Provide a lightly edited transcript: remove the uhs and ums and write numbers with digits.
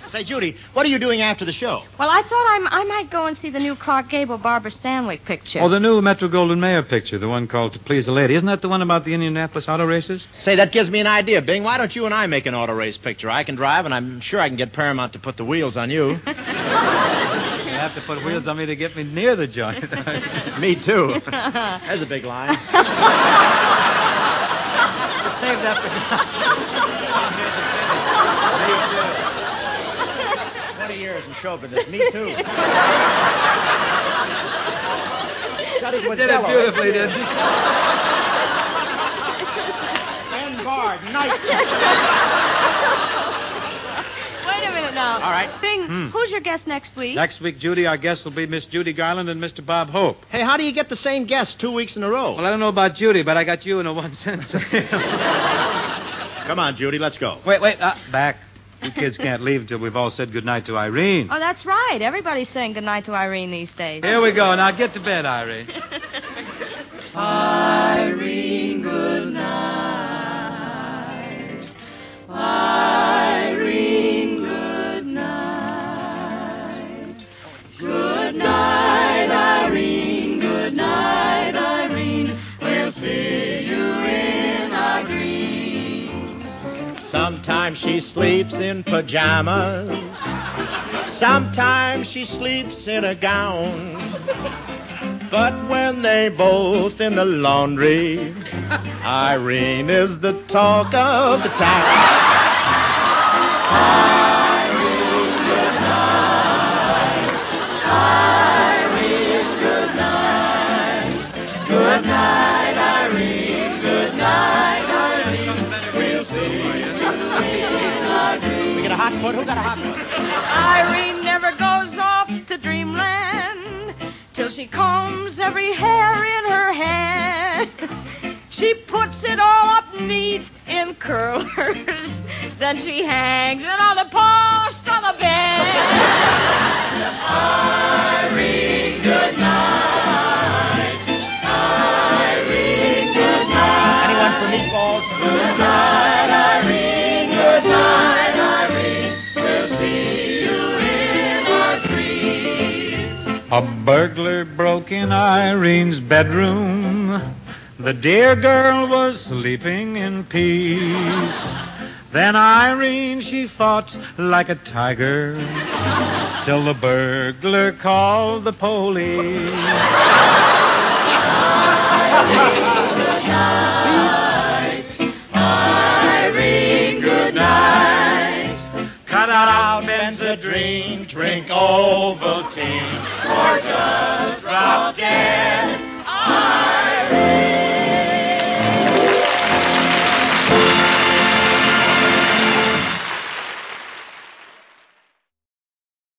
Say, Judy, what are you doing after the show? Well, I thought I might go and see the new Clark Gable, Barbara Stanwyck picture. Oh, the new Metro-Goldwyn-Mayer picture, the one called To Please a Lady. Isn't that the one about the Indianapolis auto races? Say, that gives me an idea, Bing. Why don't you and I make an auto race picture? I can drive, and I'm sure I can get Paramount to put the wheels on you. You have to put wheels on me to get me near the joint. Me, too. There's a big line. Save that for... 20 years in show business. Me, too. You did it beautifully, didn't you? End guard, night. Wait a minute now. All right. Bing, who's your guest next week? Next week, Judy, our guest will be Miss Judy Garland and Mr. Bob Hope. Hey, how do you get the same guest 2 weeks in a row? Well, I don't know about Judy, but I got you in a one sentence. Come on, Judy, let's go. Wait, back. You kids can't leave until we've all said goodnight to Irene. Oh, that's right. Everybody's saying goodnight to Irene these days. Here we go. Now get to bed, Irene. Irene, good night. Irene, good night. Good night, Irene. Good night, Irene. We'll see you in our dreams. Sometimes she sleeps in pajamas. Sometimes she sleeps in a gown. But when they both in the laundry, Irene is the talk of the town. Irene, good night. Irene, good night. Good night, Irene. Good night, Irene. We'll see you in our dreams. We get a hot foot? Who got a hot foot? Irene never goes off to dreamland till she combs every hair in her head. She puts it all up neat in curlers. Then she hangs it on the post on the bed. Irene, good night. Irene, good night. Anyone for meatballs? Good night, Irene. Good night, Irene. We'll see you in our dreams. A burglar broke in Irene's bedroom. The dear girl was sleeping in peace. Then Irene, she fought like a tiger till the burglar called the police. Irene, good night. Cut out Benzedrine, drink Ovaltine, Or just drop dead.